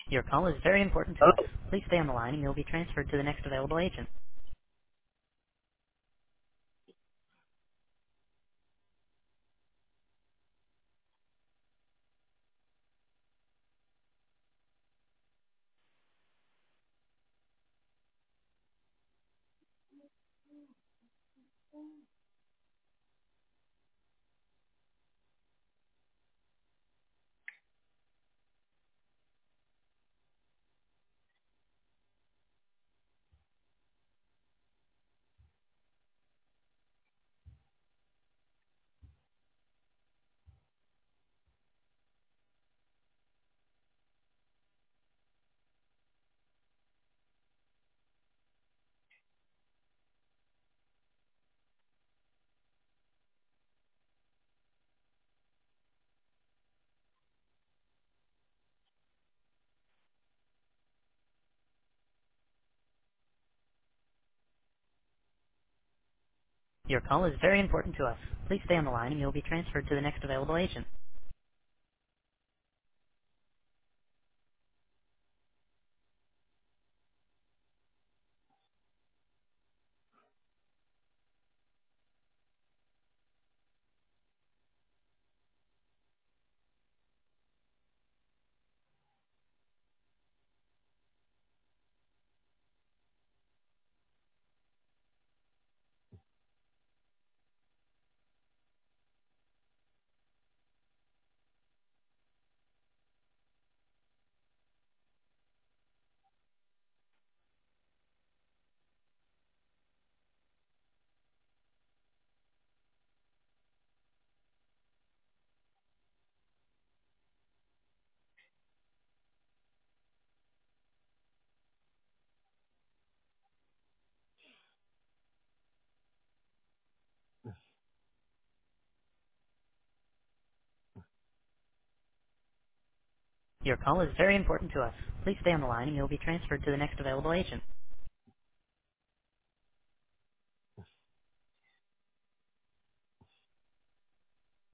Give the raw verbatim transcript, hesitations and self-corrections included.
Your call is very important to us. Hello. Please stay on the line and you'll be transferred to the next available agent. Your call is very important to us. Please stay on the line and you'll be transferred to the next available agent. Your call is very important to us. Please stay on the line and you'll be transferred to the next available agent.